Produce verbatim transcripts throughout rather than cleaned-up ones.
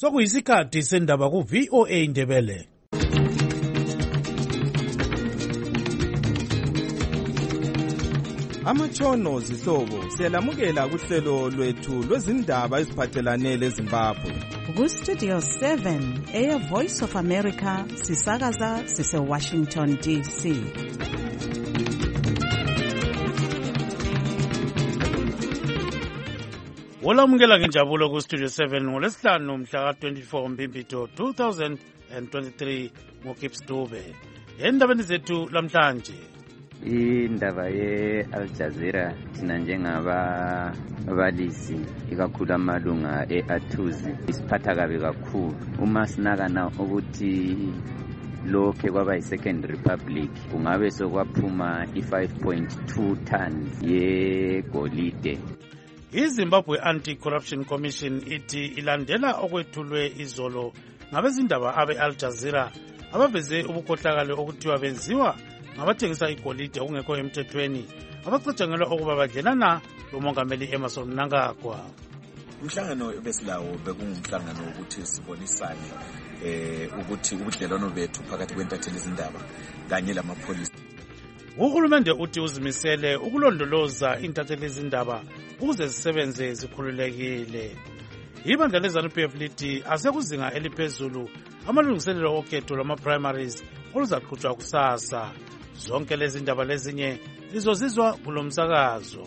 Sokuyisikhathi sendaba ku V O A Ndebele. Amatshono zihlobo siyalamukela kuhlelo lwethu lwezindaba eziphathelane leZimbabwe. Ku Studio seven, Air Voice of America, sisakaza sise Washington D C. Wolamukela ngenjabulo ku Studio seven ngolesihlanu mhla ka twenty-four Mbimbito two thousand twenty-three ngoKips Dube. Endabeni zethu lamhlanje. Indaba ye-Al Jazeera thina njengaba balisi ikakhulu amalunga e-Athuzi isiphatha kabi kakhulu uma sinakana ukuthi lokhe kwaba yi-Second Republic kungabe sokwaphuma i-five point two tons yegolide. iZimbabwe Anti-Corruption Commission ithi ilandela okwethulwe izolo ngabezindaba abe-Al Jazeera abaveze ubukhohlakalo okuthiwa benziwa ngabathengisa igolide okungekho emthethweni abacatshangelwa ukuba badlelana lomongameli Emmerson Mnangagwa. Umhlangano besilawo bekungumhlangano ukuthi sibonisane eh ukuthi ubudlelwano bethu phakathi kwentatheli izindaba kanye lamapholisa. Uhulumende uthi uzimisele ukulondoloza intatheli izindaba ukuze zisebenze zikhululekile. Ibandla leZANU-P F lithi asekuzinga eliphezulu amalungiselelo okhetho lwama-primaries oluzaqhutshwa kusasa. Zonke lezi ndaba lezinye lizozizwa kulo msakazo.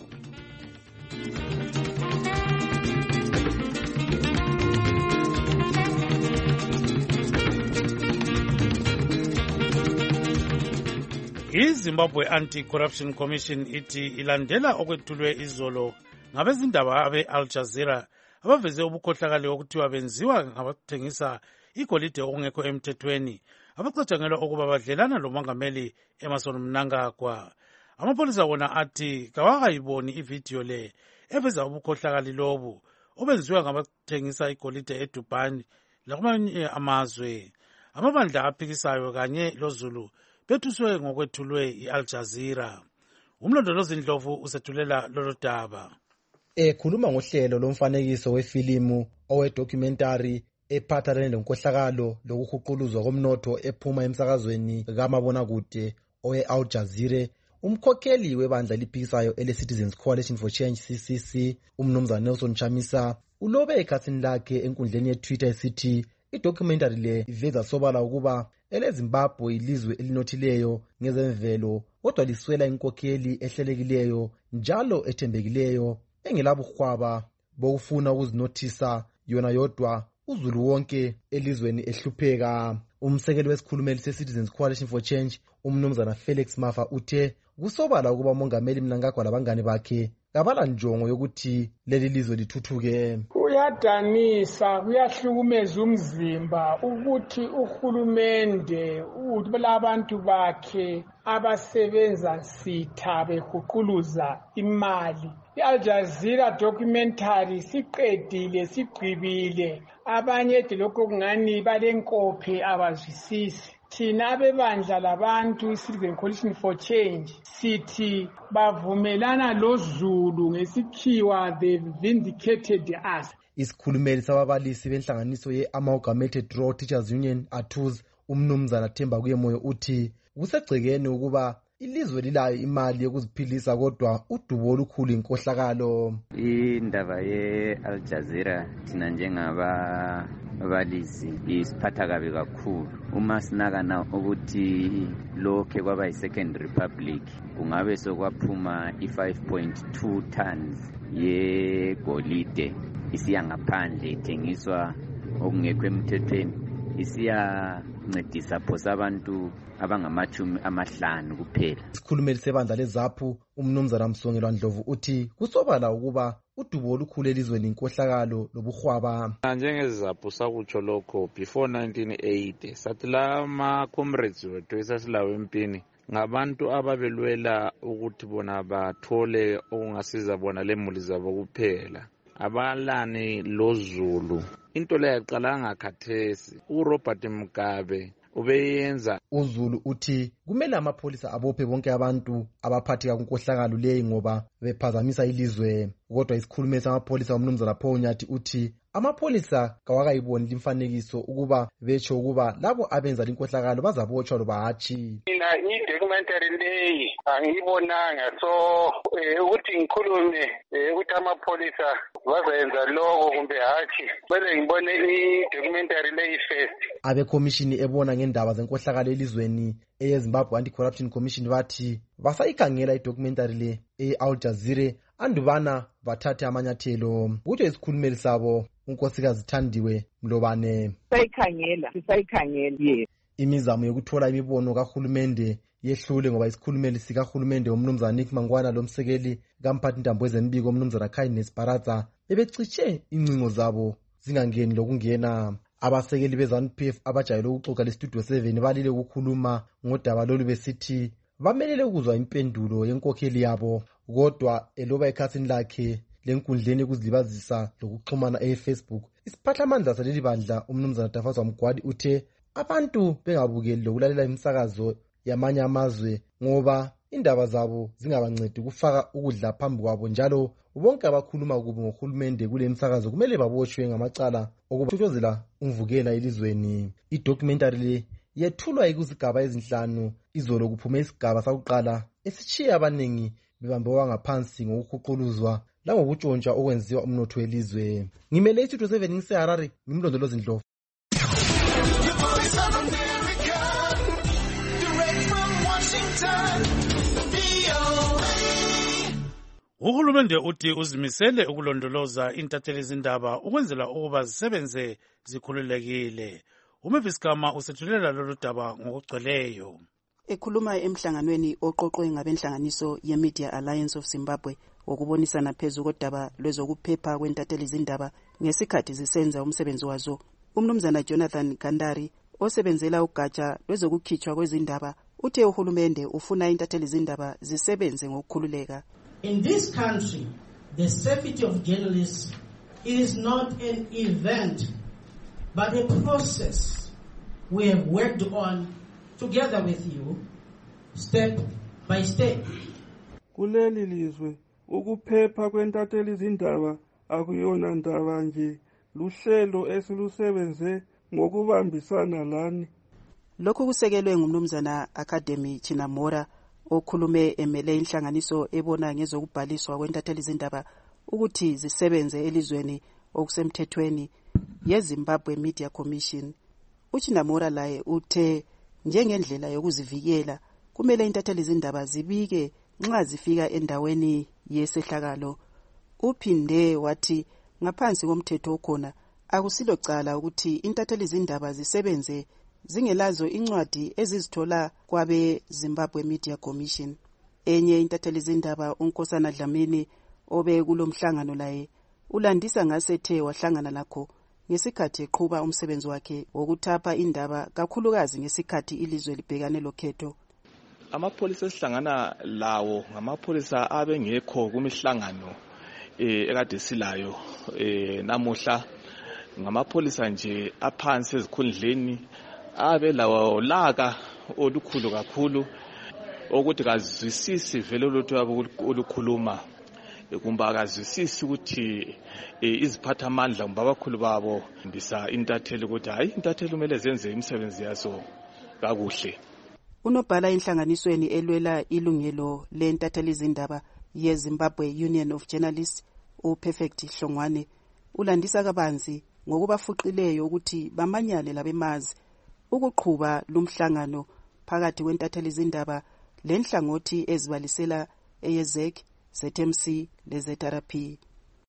iZimbabwe Anti-Corruption Commission ithi ilandela okwethulwe izolo ngabezindaba abe-Al Jazeera abaveze ubukhohlakalo okuthiwa benziwa ngabathengisa igolide okungekho emthethweni abacatshangelwa ukuba badlelana lomongameli Emmerson Mnangagwa. Amapholisa wona athi kawakayiboni ividiyo le eveza ubukhohlakali lobu obenziwa ngabathengisa igolide eDubai lakumanye amazwe. Amabandla aphikisayo kanye loZulu bethuswe ngokwethulwe i-Al Jazeera. Umlondolozi Ndlovu usethulela lolo daba. Ekhuluma ngohlelo lomfanekiso wefilimu owe-documentary ephathelene lenkohlakalo lokuhuquluzwa komnotho ephuma emsakazweni kamabonakude owe-Al Jazeera, umkhokheli webandla eliphikisayo ele-Citizens Coalition for Change C C C, umnumzana Nelson Chamisa, ulobe ekhasini lakhe enkundleni ye-Twitter esithi i-documentary le iveza sobala ukuba eleZimbabwe ilizwe elinothileyo ngezemvelo kodwa liswela inkokheli ehlelekileyo njalo ethembekileyo engelabuhwaba bokufuna ukuzinothisa yona yodwa uzulu wonke elizweni ehlupheka. Umsekeli wesikhulumeli se-Citizens Coalition for Change umnumzana Felix Mafa uthe kusobala ukuba umongameli Mnangagwa labangane bakhe kabala njongo yokuthi leli lizwe lithuthuke. Kuyadanisa, kuyahlukumeza umzimba ukuthi uhulumende ulabantu bakhe abasebenza sitha behuquluza imali. I-Al Jazeera documentary siqedile sigqibile, abanye lokho kungani balenkophe abazwisisi. Thina abebandla labantu iCitizen Coalition for Change sithi bavumelana loZulu ngesikhiwa they vindicated us. Isikhulumeli sababalisi benhlanganiso ye-Amalgamated Rural Teachers Union Athuzi umnumzana Themba Kuyemoyo uthi kusegcekeni ukuba ilizwe lilayo imali yokuziphilisa kodwa udubo olukhulu inkohlakalo. Indaba ye-Al Jazeera thina njengaba balisi isiphatha kabi kakhulu uma sinakana ukuthi lokhe kwaba yi-Second Republic kungabe sokwaphuma i-five point two tons yegolide isiya ngaphandle ithengiswa okungekho emthethweni isiyancedisa phosa abantu abangamachumi amahlanu kuphela. Isikhulumeli sebandla leZAPU umnumzana Msongelwa Ndlovu uthi kusobala ukuba udubo olukhulu elizweni inkohlakalo lobuhwaba. NjengeZAPU sakutsho lokho before nineteen eighty sathi lama comrades wethu esasilawo empini ngabantu ababelwela ukuthi bona bathole okungasiza bona lemuli zabo kuphela, abalani loZulu. Into le yaqala ngakhathesi uRobert Mugabe ubeyenza. uZulu uthi kumele amapholisa abophe bonke abantu abaphatheka kunkohlakalo leyi ngoba bephazamisa ilizwe. Kodwa isikhulumeli samapholisa umnumzana Paul Nyathi uthi amapholisa kawakayiboni limfanekiso ukuba betsho ukuba labo abenza linkohlakalo bazabotshwa loba hatshi. Mina i-documentary leyi angiyibonanga, so ukuthi ngikhulume ukuthi amapholisa bazayenza lokho kumbe hatshi, kumele ngibone i-documentary leyi first. Abekhomishini ebona ngendaba zenkohlakalo elizweni eyeZimbabwe Anti-Corruption Commission bathi basayikhangela i-documentary le e-Al Jazeera andubana bathathe amanyathelo. Kutsho isikhulumeli sabo unkosikazi Thandiwe Mlobane. Sayikhangela, sisayikhangela. Yes. Imizamo yokuthola imibono kahulumende yehlule ngoba isikhulumeli sikahulumende umnumzana Nick Mangwana lomsekeli kamphathi intambo wezembiko umnumzana Kindness Baraza bebeciche incingo zabo zingangeni lokungena. Abasekeli be-ZANU-P F abajayele ukuxoxa le-Studio seven balile ukukhuluma ngodaba lolu besithi bamelele ukuzwa impendulo yenkokheli yabo, kodwa eloba ekhasini lakhe lenkundleni ukuzilibazisa lokuxhumana e-Facebook, isiphathamandla saleli bandla umnumzana Tafazwa Mgwadi uthe abantu bengabukeli lokulalela imisakazo yamanye amazwe ngoba indaba zabo zingabancedi ukufaka ukudla phambi kwabo, njalo bonke abakhuluma kubi ngohulumende kule misakazo kumele babotshwe ngamacala okuthotshozela umvukela elizweni. I-documentary le yethulwa kuzigaba ezinhlanu. Izolo kuphume isigaba sakuqala esitshiye abaningi bebambewa ngaphansi ngokuhuquluzwa langokutshontshwa okwenziwa umnotho welizwe. Ngimele iStudio seven ngiseHarare, ngimlondolozi Ndlovu. Uhulumende uthi uzimisele ukulondoloza intatheli zindaba ukwenzela ukuba zisebenze zikhululekile. uMavis Kama usethulela lolu daba ngokugcweleyo. Ekhuluma emhlanganweni oqoqwe ngabenhlanganiso ye-Media Alliance of Zimbabwe wokubonisana phezu kodaba lwezokuphepha kwentatheli zindaba ngesikhathi zisenza umsebenzi wazo, umnumzana Jonathan Gandari osebenzela ugatsha lwezokukhitshwa kwezindaba uthe uhulumende ufuna intatheli zindaba zisebenze ngokukhululeka. In this country, the safety of journalists is not an event, but a process we have worked on together with you, step by step. Kuleli lizwe, ukuphepha kwentatheli zindaba akuyona ndaba nje, luhlelo esilusebenze ngokubambisana lani. Lokhu kusekelwe ngumnumzana Academy Chinamora okhulume emele inhlanganiso ebona ngezokubhaliswa kwentatheli zindaba ukuthi zisebenze elizweni okusemthethweni yeZimbabwe Media Commission. Uchinamora laye uthe njengendlela yokuzivikela kumele intatheli zindaba zibike nxa zifika endaweni yesehlakalo. Uphinde wathi ngaphansi komthetho okhona akusilo cala ukuthi intatheli zindaba zisebenze zingelazo incwadi ezizithola kwabe Zimbabwe Media Commission. Enye intatheli zindaba uNkosana Dlamini obe kulomhlangano laye ulandisa ngasethe wahlangana lakho ngesikhathi eqhuba umsebenzi wakhe wokuthapha indaba kakhulukazi ngesikhathi ilizwe libhekane lokhetho. Amapholisa esihlangana lawo ngamapholisa abengekho kumihlangano eh ekade silayo eh namuhla, ngamapholisa nje aphansi ezikhundleni abe lawo laka olukhulu kakhulu ukuthi kazwisisi vele lutho yabo olukhuluma, kumba kazwisisi ukuthi iziphathamandla kumba abakhulu babo mbisa intatheli ukuthi hayi intatheli kumele zenze imisebenzi yazo kakuhle. Unobhala inhlanganisweni elwela ilungelo lentatheli zindaba yeZimbabwe Union of Journalists uPerfect Hlongwane ulandisa kabanzi ngokubafuqileyo ukuthi bamanyane labemazi ukuqhuba lumhlangano phakathi kwentatheli zindaba lenhlangothi ezibalisela eYezek, Z M C le-Z R P.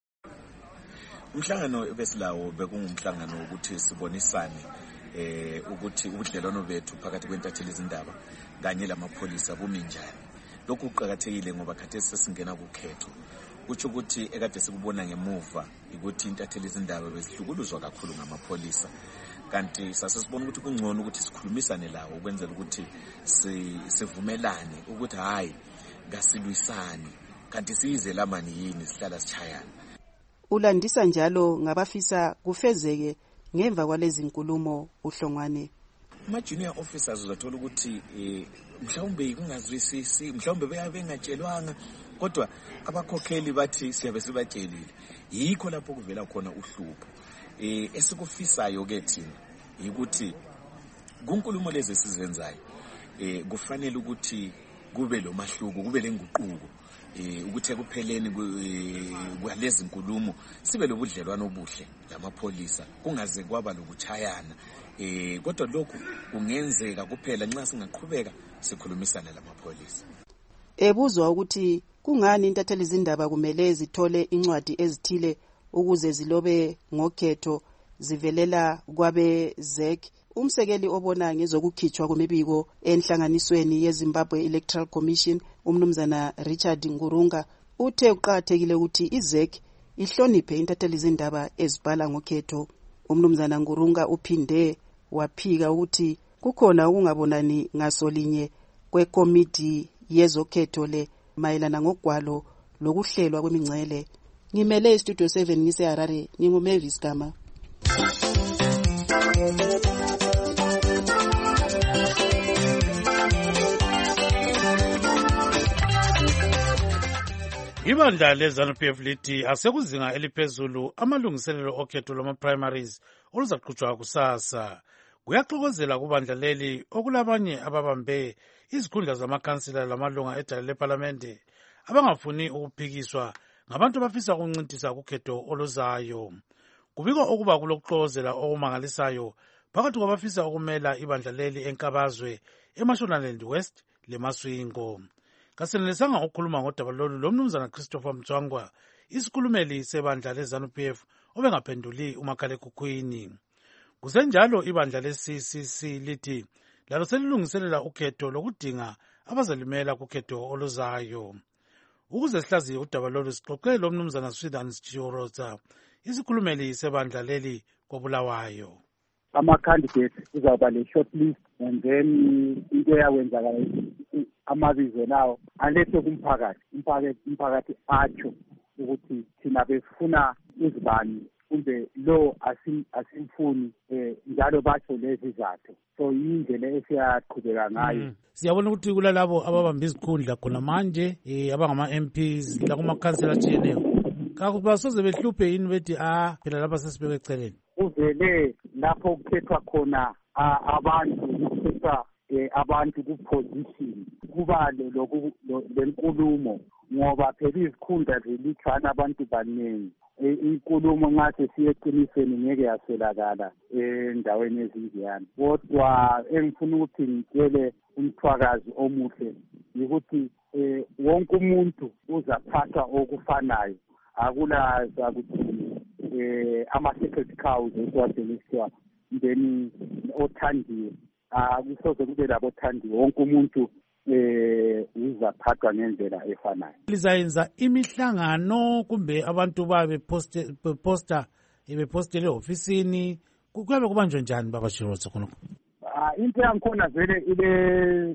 Umhlangano besilawo bekungumhlangano ukuthi sibonisane eh ukuthi ubudlelwano bethu phakathi kwentatheli zindaba kanye lamapholisa bumi njani. Lokhu kuqhakathekile ngoba khathesi sesingena kukhetho. Kutsho ukuthi ekade sikubona ngemuva ukuthi intatheli zindaba bezihlukuluzwa kakhulu ngamapholisa. Kanti sasesibona ukuthi kungcono ukuthi sikhulumisane lawo ukwenzela ukuthi sivumelane ukuthi hayi ngasilwisani kanti siyize lamani yini sihlala sichayana. Ulandisa njalo ngabafisa kufezeke ngemva kwalezi nkulumo uHlongwane. Ama junior officers uzathola ukuthi mhlawumbe kungazwisisi, mhlawumbe beyabe bengatshelwanga kodwa abakhokheli bathi siyabe sibatshelile. Yikho lapho kuvela khona uhlupho. Eh esikufisayo ke thina ukuthi kunkulumo lezi sizenzayo eh kufanele ukuthi kube lo mahluko, kube lenguquko eh ukuthi ekupheleni kwalezi nkulumo sibe lobudlelwano obuhle lamapholisa, kungaze kwaba lokuchayana. Eh kodwa lokhu kungenzeka kuphela nxa singaqhubeka sikhulumisana lamapholisa. Ebuzwa ukuthi kungani intatheli zindaba kumele zithole incwadi ezithile ukuze zilobe ngokhetho zivelela kwabe Z E C, umsekeli obona ngezokukhitshwa kwemibiko enhlanganisweni yeZimbabwe Electoral Commission umnumzana Richard Ngurunga uthe uqhakathekile ukuthi iZ E C ihloniphe intatheli zindaba ezibhala ngokhetho. Umnumzana Ngurunga uphinde waphika ukuthi kukhona ukungabonani ngasolinye kwekomiti yezokhetho le mayelana ngogwalo lokuhlelwa kwemingcele. Ngimele istudio seven ngise Harare, nginguMavis Gama. Ibandla leZANU-P F lithi asekuzinga eliphezulu amalungiselelo okhetho lwama-primaries oluzaqhutshwa kusasa. Kuyaxokozela kubandla leli okulabanye ababambe izikhundla zamakhansila lamalunga edala lephalamende abangafuni ukuphikiswa ngabantu abafisa ukuncintisa kukhetho oluzayo. Kubikwa okuba kulokuxokozela okumangalisayo phakathi kwabafisa ukumela ibandla leli enkabazwe eMashonaland West leMaswingo. Kasenelisanga ukukhuluma ngodaba lolu lomnumzana Christopher Mtswangwa, isikhulumeli sebandla leZANU-P F obengaphenduli umakhalekhukhwini. Kusenjalo ibandla le-C C C lithi lalo selilungiselela ukhetho lokudinga abazalimela kukhetho oluzayo. Ukuze sihlaziye udaba lolu sixoxe lomnumzana Swithan Chiroza, isikhulumeli sebandla leli koBulawayo. Ama-candidates uzawuba le-shortlist and then into eyawenzakala amabizo lawo alethe kumphakathi. Umphakathi atsho ukuthi thina besifuna izibani kumbe lo asimfuni njalo batsho lezi zathu. So yindlela esiyaqhubeka ngayo. Siyabona ukuthi kulalabo ababamba izikhundla khona manje abangama-M Ps lakumakhansela atshiyeneyo. Kakuba soze behluphe yini bethi ah phela lapha sesibeke eceleni. Uvele lapho kukhethwa khona abantu kukhethwa abantu ku-position kuba lenkulumo ngoba phela izikhundla zilithwana abantu baningi. Inkulumo nxa sesiye eqinisweni ngeke yaselakala endaweni ezinjeyana. Kodwa engifuna ukuthi ngitshele umthwakazi omuhle yikuthi wonke umuntu uzaphathwa okufanayo. Akulaza ukuthi ama-secret cows esiwadeliswa then othandiwe. Akusoze kube labo othandiwe. Wonke umuntu eh uzaphathwa ngendlela efanayo. Lizayenza imihlangano kumbe abantu babe poste poster ebepostele ofisini kuyabe kubanjwe njani baba Chiroza khona? Ah into yankhona vele ile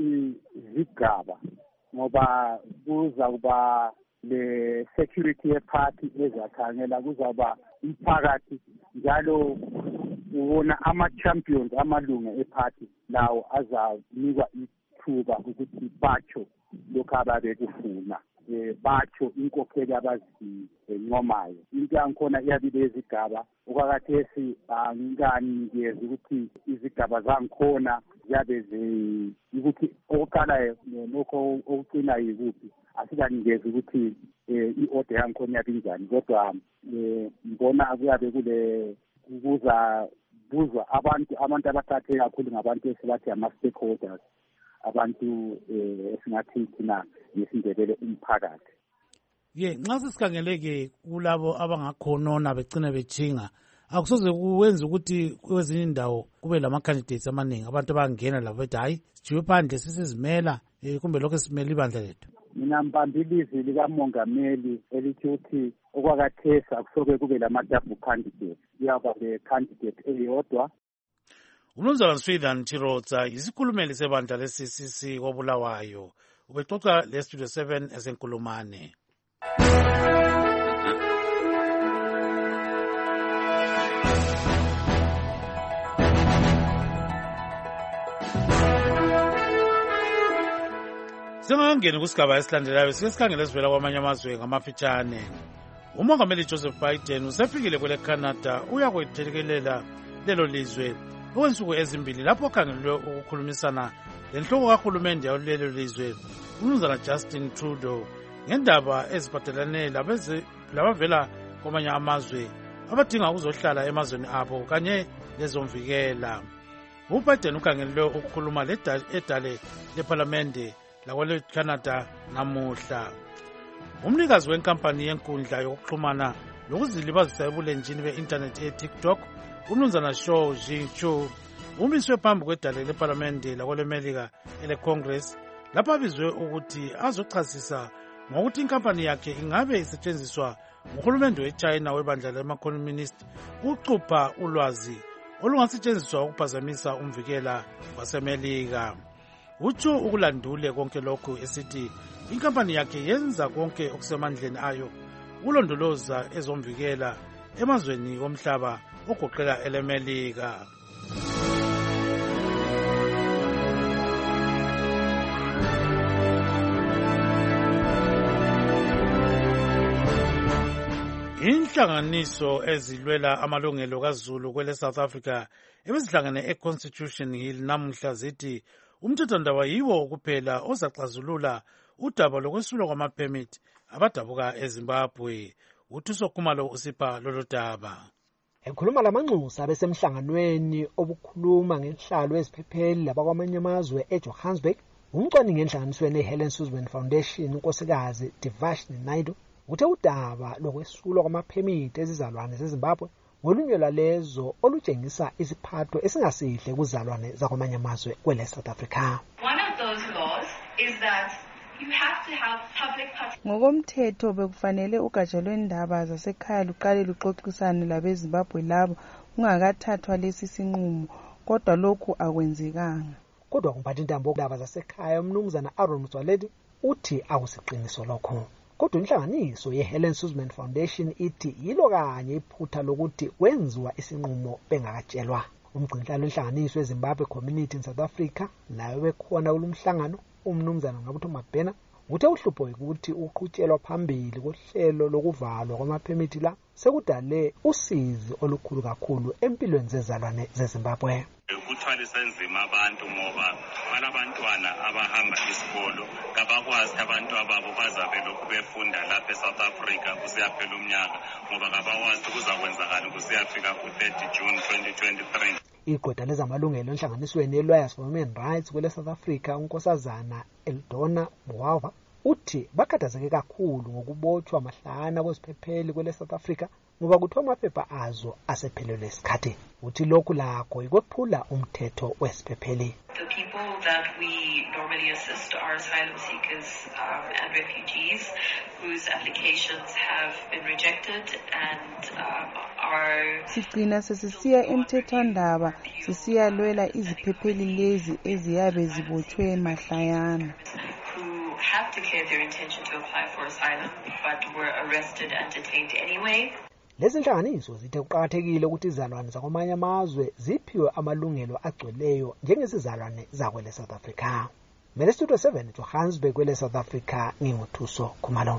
izigaba ngoba kuza kuba le security yeparty ezakhangela kuzaba umphakathi njalo ubona ama-champions amalunga eparty lawo azanikwa ithuba ukuthi batsho lokhu ababekufuna batsho inkokheli abazincomayo. Into yankhona iyabile izigaba okwakathesi angikanikezi ukuthi izigaba zangikhona ziyabe ukuthi okuqalayo lokho okucina yikuphi asikanikezi ukuthi i-order yangikhona yabe injani kodwa ngibona kuyabe kule kuza buzwa abantu abantu abathathe kakhulu ngabantu esibathi ama-stakeholders abantu esingathi thina ngesindebele umphakathi. Ye nxa sesikhangeleke kulabo abangakhonona begcina bejinga akusoze kuwenza ukuthi kwezinye indawo kube lama-candidates amaningi abantu abangena labo bethi hayi sijiwe phandle sisizimela kumbe lokho simele ibandla lethu. Mina mbamba ilizwi likamongameli elithi ukuthi okwakathesa kusoke kube lama-double candidate kuyaba le-candidate eyodwa. Umnumzana Swithan Chiroza isikhulumeli sebandla le-C C C koBulawayo ubexoxa le-Studio seven esenkulumane. Singangeni kusigaba esilandelayo sike sikhangele esivela kwamanye amazwe ngamafitshane. Umongameli Joseph Biden usefikile kwele Canada uyakwethelekelela lelo lizwe okwensuku ezimbili lapho khangelwe ukukhulumisana lenhloko kahulumende yalelo lizwe uMnumzana Justin Trudeau ngendaba eziphathelane labavela kwamanye amazwe abadinga ukuzohlala emazweni abo kanye lezomvikela. UBiden ukhangelwe ukukhuluma ledale leParlamente lakwele Canada namuhla. Umnikazi wenkampani yenkundla yokuxhumana lokuzilibazisa ebulenjini be-internet e-TikTok uMnumzana Shou Zhiqiu umiswe phambi kwedale leParlamente lakwelemelika ele-Congress lapho abizwe ukuthi azochasisa ngokuthi inkampani yakhe ingabe isetshenziswa nguhulumende weChina webandla lama-communist ukucupha ulwazi olungasetshenziswa ukuphazamisa umvikela wasemelika. Utsho ukulandule konke lokhu esithi inkampani yakhe yenza konke okusemandleni ayo ukulondoloza ezomvikela emazweni omhlaba ogoqela elemelika. Inhlanganiso ezilwela amalungelo kaZulu kwele South Africa ebezihlangane e-Constitution Hill namuhla zithi umthethwandaba yiwo kuphela ozaxazulula udaba lokwesulwa kwamaphemithi abadabuka eZimbabwe. Uthuso Khumalo usipha lolo daba. Ekhuluma lamanxusa abesemhlanganweni obukhuluma ngenhlalo eziphepheli labakwamanye amazwe eJohannesburg, umcwaningi enhlanganisweni eHelen Suzman Foundation unkosikazi Divashni Naidu uthe udaba lokwesulwa kwamaphemithi ezizalwane zeZimbabwe ngolunye lwalezo olutshengisa isiphatho esingasihle kuzalwane zakwamanye amazwe kwele South Africa. One of those laws is that you have to have public participation. Ngokomthetho bekufanele ugatsha lwendaba zasekhaya luqale luxoxisane labeZimbabwe labo ungakathathwa lesi sinqumo, kodwa lokhu akwenzekanga. Kodwa kumphathi intambo yendaba zasekhaya uMnumzana Aaron Mtswaledi uthi akusiqiniso lokho. Kodwa inhlanganiso yeHelen Suzman Foundation ithi yilo kanye iphutha lokuthi kwenziwa isinqumo bengakatshelwa. Umgcinhlalo wenhlanganiso eZimbabwe Community in South Africa naye bekhona kulomhlangano uMnumzana Ngabutho Mabhena uthe uhlupho ukuthi uqhutshelwa phambili kohlelo lokuvalwa kwamaphemithi la sekudale usizi olukhulu kakhulu empilweni zezalwane zeZimbabwe. Ukuthwalisa nzima abantu ngoba balabantwana abahamba isikolo kabakwazi abantu ababo bazabe lokhu befunda lapha eSouth Africa kusiyaphela umnyaka ngoba kabakwazi kuzakwenzakala kusiyafika ku-thirty June twenty twenty-three. Iqoda lezamalungelo enhlanganisweni ye-Lawyers for Human Rights kwele South Africa unkosazana Eldona Muwava uthi bakhathazeke kakhulu ngokubotshwa mahlana kweziphepheli kwele South Africa ngoba kuthiwa amaphepha azo asephelelwe isikhathi. Uthi lokhu lakho ikwephula umthetho wesiphepheli. The people that we normally assist are asylum seekers um, and refugees whose applications have been rejected and um, are... Sigcina sesisiya emthethwandaba sisiyalwela iziphepheli lezi eziyabe zibotshwe mahlayana. Have declared their intention to apply for asylum but were arrested and detained anyway. Lezi nhlanganiso zithe kuqakathekile ukuthi izalwane zakwamanye amazwe ziphiwe amalungelo agcweleyo njengesizalwane zakwele South Africa. Mele Studio seven Johannesburg kwele South Africa nginguthuso Khumalo.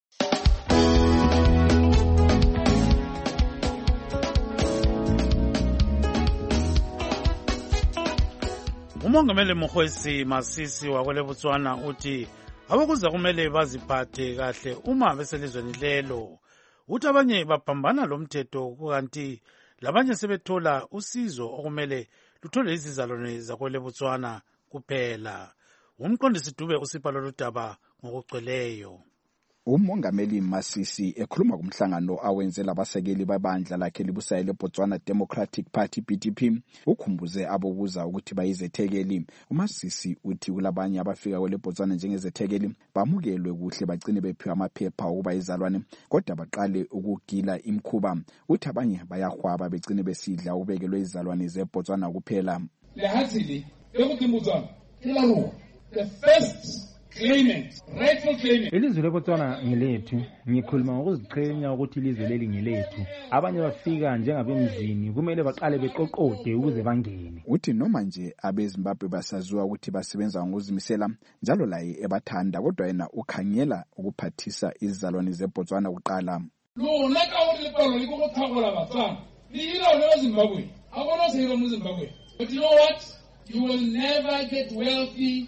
Umongameli Mokgweetsi Masisi wakwele Botswana uthi abakuza kumele baziphathe kahle uma beselizweni lelo. Uthi abanye baphambana lomthetho kanti labanye sebethola usizo okumele luthole izizalwane zakwele Botswana kuphela. Umqondisi Dube usipha lolu daba ngokugcweleyo. Umongameli Masisi ekhuluma kumhlangano awenzela abasekeli babandla lakhe libusayo leBotswana Democratic Party B D P ukhumbuze abobuza ukuthi bayizethekeli. uMasisi uthi kulabanye abafika kwele Botswana njengezethekeli bamukelwe kuhle bagcine bephiwa amaphepha ukuba izalwane kodwa baqale ukugila imkhuba. Uthi abanye bayahwaba begcine besidla ukubekelwe izalwane zeBotswana kuphela. Le hatsili yokuthi Botswana ila ruwa. The first claimants, rightful claimants. Ilizwe leBotswana ngelethu, ngikhuluma ngokuziqhenya ukuthi ilizwe leli ngelethu. Abanye bafika njengabemzini kumele baqale beqoqode ukuze bangene. Uthi noma nje abeZimbabwe basaziwa ukuthi basebenza ngokuzimisela njalo laye ebathanda kodwa yena ukhangela ukuphathisa izizalwane zeBotswana kuqala. Lo naka o le palo le go thagola batsana. Di ila le Zimbabwe. Akona se go Zimbabwe. But you know what? You will never get wealthy.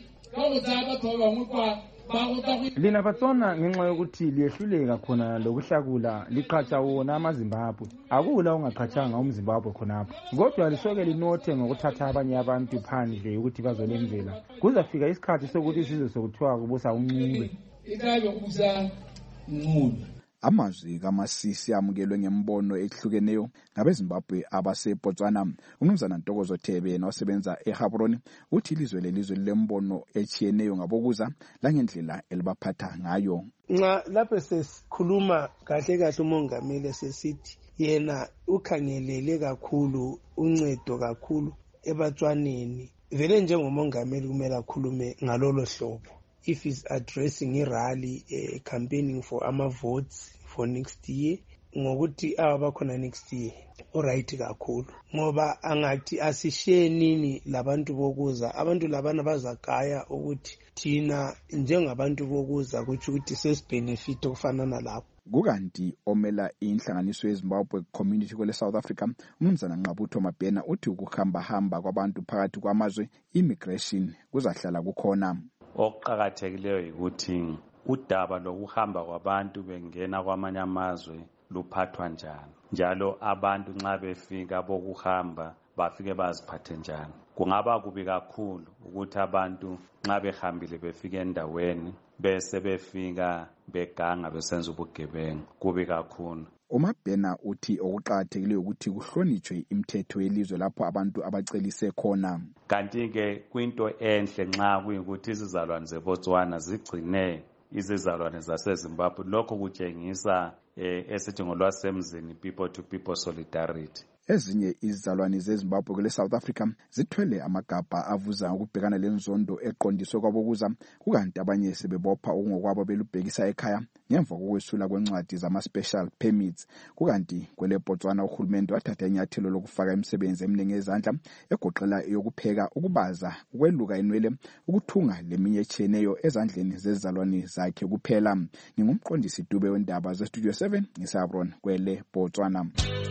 Lina Batswana ngenxa yokuthi liyehluleka khona lokuhlakula liqhatsha wona amaZimbabwe. Akula ungaqhatshanga umZimbabwe khonapho. Kodwa lisoke linothe ngokuthatha abanye abantu phandle ukuthi bazolemvela. Kuzafika isikhathi sokuthi sizwe sokuthiwa kubusa uNcube. Ikabe kubusa uNcube. Amazwi kaMasisi amukelwe ngembono ehlukeneyo ngabeZimbabwe abaseBotswana. Umnumzana Ntokozo Thebe nosebenza eHabroni uthi ilizwe lelizwe lembono echiyeneyo ngabokuza langendlela elibaphatha ngayo. Nxa lapho sesikhuluma kahle kahle umongameli sesithi yena ukhangelele kakhulu uncedo kakhulu eBatswaneni. Vele njengomongameli kumele akhulume ngalolo hlobo. If he's addressing a rally, uh, campaigning for ama votes for next year, ngokuthi abakhona next year, alright kakhulu. Ngoba angathi asishiye nini labantu bokuza, abantu labana bazagaya ukuthi thina njengabantu bokuza kuthi ukuthi sesibenefit okufanana lapho. Kukanti omela inhlanganiso yeZimbabwe Community kule South Africa, umnumzana Nqabutho Mabhena uthi ukuhamba hamba kwabantu phakathi kwamazwe immigration kuzahlala kukhona. Okuqakathekileyo ukuthi udaba lokuhamba kwabantu bengena kwamanye amazwe luphathwa njani, njalo abantu nxa befika bokuhamba bafike baziphathe njani. Kungaba kubi kakhulu ukuthi abantu nxa behambile befike endaweni bese befika beganga besenza ubugebengu, kubi kakhulu. uMabhena uthi okuqakathekile ukuthi kuhlonitshwe imithetho yelizwe lapho abantu abacelise khona. Kanti ke kwinto enhle nxa kuyikuthi izizalwane zeBotswana zigcine izizalwane zaseZimbabwe, lokho kutshengisa eh, esithi ngolwasemzini people to people solidarity. Ezinye izizalwane zeZimbabwe kule South Africa zithwele amagabha avuza ukubhekana lenzondo eqondiswe kwabokuza, kukanti abanye sebebopha okungokwabo belubhekisa ekhaya ngemva kokwesula kwencwadi zama-special permits. Kukanti kwele Botswana uhulumende wathatha inyathelo lokufaka imisebenzi eminingi ezandla egoqela yokupheka, ukubaza, ukweluka inwele, ukuthunga leminye echiyeneyo ezandleni zezizalwane zakhe kuphela. Ngingumqondisi Dube wendaba ze-Studio seven ngisaBron kwele Botswana.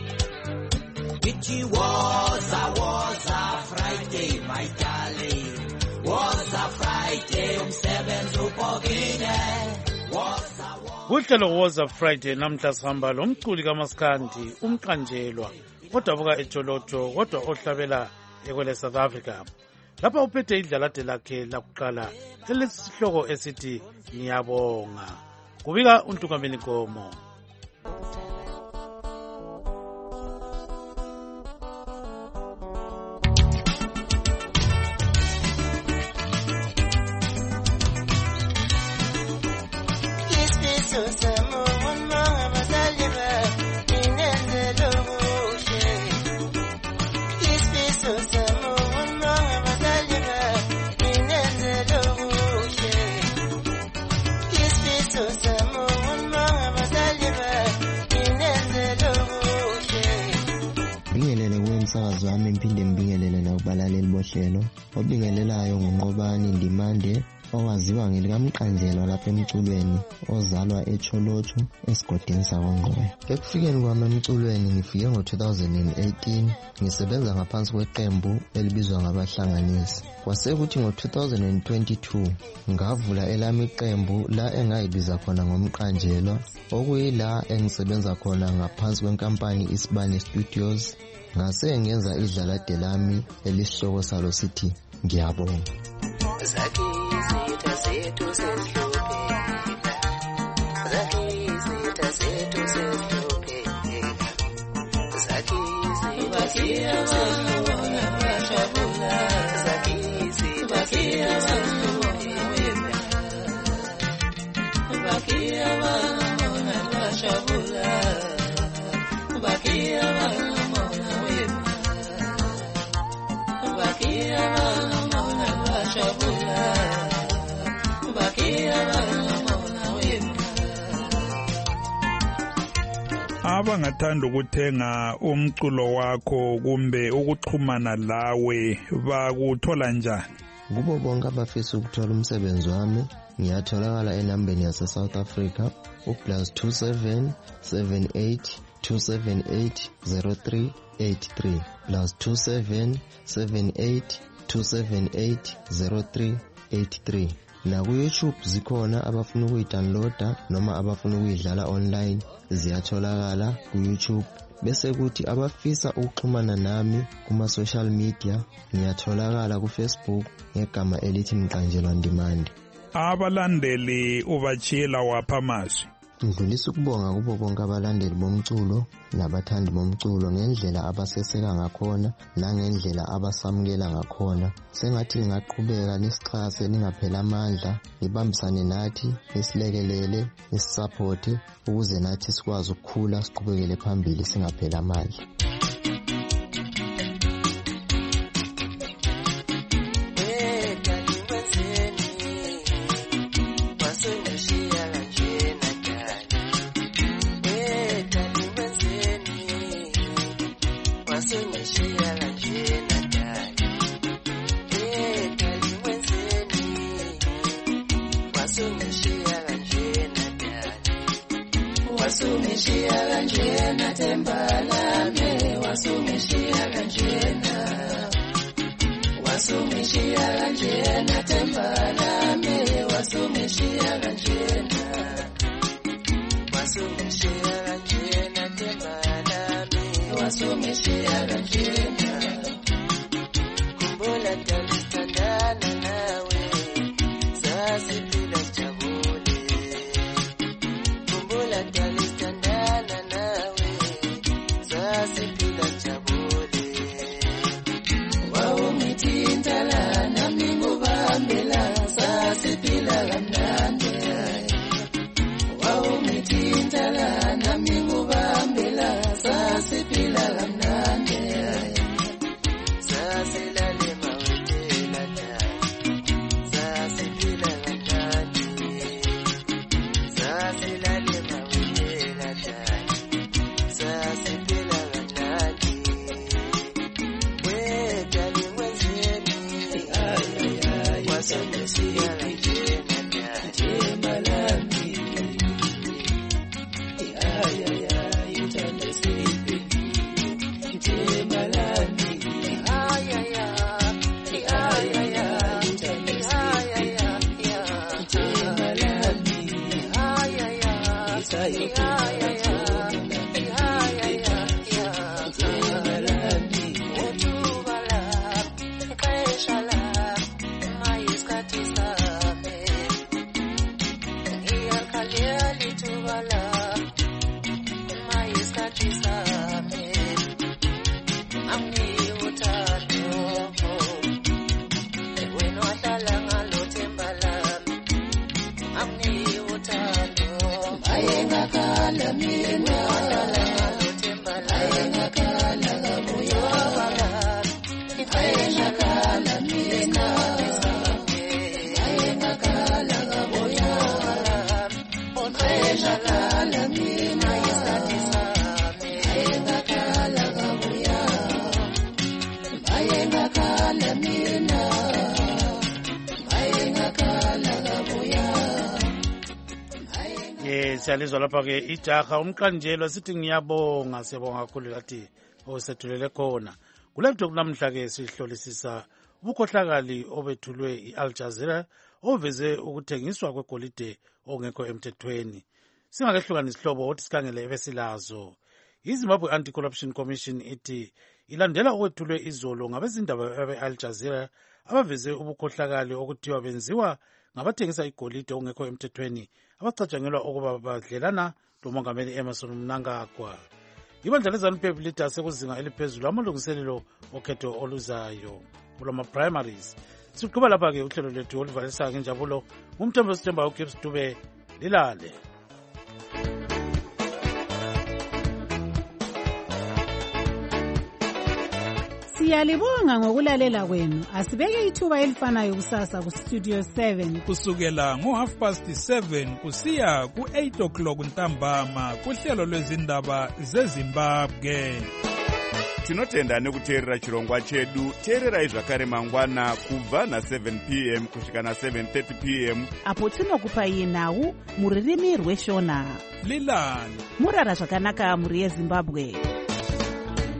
It was a was a Friday, my darling. Was a Friday, umsebenzi ubhokile. Was a Uhlelo was a Friday namhla sihamba lo mculi kaMaskandi umqanjelwa odabuka eJolotsho kodwa ohlabela ekwele South Africa. Lapha uphethe idlalade lakhe lakuqala elesihloko esithi ngiyabonga. Kubika uNtukameni Gomo. umsakazo wami mphinde mbingelele nakubalaleli bohlelo obingelelayo nguNqobani Ndimande owaziwa ngelikamqanjelwa lapha emculweni ozalwa eCholotsho esigodini sakwangqoya. Ekufikeni kwami emculweni ngifike ngo-two thousand eighteen ngisebenza ngaphansi kweqembu elibizwa ngabahlanganisi. Kwasekuthi ngo-two thousand twenty-two ngavula elami iqembu la engayibiza khona ngomqanjelwa, okuyila engisebenza khona ngaphansi kwenkampani Isibane Studios. Ngase ngenza idlalade lami elisihloko salo sithi ngiyabonga. Bakia abangathanda ukuthenga umculo wakho kumbe ukuxhumana lawe bakuthola njani? Kubo bonke abafisa ukuthola umsebenzi wami ngiyatholakala enambeni yase South Africa u-plus two seven seven eight two seven eight zero three eight three plus two seven seven eight two seven eight zero three eight three. Na ku YouTube zikhona abafuna ukuyidownloada noma abafuna ukuyidlala online ziyatholakala ku YouTube. Bese kuthi abafisa ukuxhumana nami kuma social media ngiyatholakala ku Facebook ngegama elithi Mqanjelwa Ndimande. Abalandeli ubachiyela wapha amazwi? Ngidlulisa ukubonga kubo bonke abalandeli bomculo nabathandi bomculo ngendlela abaseseka ngakhona nangendlela abasamukela ngakhona. Sengathi ngaqhubeka nisixhase ningaphela amandla, nibambisane nathi, nisilekelele, nisisupport ukuze nathi sikwazi ukukhula siqhubekele phambili singaphela amandla. Wasumishia kanjena tembalame, wasumishia kanjena, wasumishia kanjena tembalame, wasumishia kanjena, wasumishia kanjena tembalame, wasumishia kanjena, kumbula talitandana nawe, sasi pila chabule, kumbula talitandana nawe, sasi pila chabule, wao mitindala na mingu bambela, sasi pila gamnande, wao mitindala na mingu bambela, sasi pila gamnande, sasi lale mawetela ta, sasi pila gamnande, sasi lale mawetela ta, sasi pila gamnande, we gali wenzeni, ay ay ay, wasomesiya lajena ta, jemalami, ay ay ay, utande sipi, jemalami, ay ay ay, ay ay ay, utande sipi, jemalami, ay ay ay, isayo kumalami, ay ay ay, jemalami, utubala, kaishala, mayiskati sabe, iyakalia litubala, mayiskati sabe, amni utado, weno atala ngalo tembala, amni utado, ayenga kala mina, atala ngalo tembala, ayenga kala gabuya bala, ayenga kala mina, ayenga kala gabuya bala, ayenga kala mina, yesati sabe, ayenga kala gabuya, ayenga kala mina, ayenga kala gabuya. Yes, siyalizwa lapha ke ijaha umqanjelwa sithi ngiyabonga siyabonga kakhulu lathi osethulele khona. Kulephuthophu namhla ke sihlolisisa ubukhohlakali obethulwe i-Al Jazeera oveze ukuthengiswa kwegolide ongekho emthethweni. Singakehlukani isihlobo othi sikhangele ebesilazo. I-Zimbabwe Anti-Corruption Commission ithi ilandela okwethulwe izolo ngabezindaba be-Al Jazeera abaveze ubukhohlakali okuthiwa benziwa ngabathengisa igolide ongekho emthethweni abacatshangelwa ukuba badlelana lomongameli Emmerson Mnangagwa. Ibandla leZANU-P F lidase sekuzinga eliphezulu amalungiselelo okhetho oluzayo kulama primaries. Siqhuba lapha ke uhlelo lethu oluvalisa ngenjabulo ngumthembo sithemba uGibbs Dube lilale. Siyalibonga ngokulalela kwenu. Asibeke ithuba elifanayo kusasa ku Studio seven kusukela ngo half past seven kusiya ku eight o'clock ntambama kuhlelo lwezindaba zeZimbabwe. Tinotenda nekuteerera chirongwa chedu. Teererai zvakare mangwana kubva na seven p m kusvika na seven thirty p m apo tinokupai nhau muririmi rweshona. Lilani murara zvakanaka muri yeZimbabwe.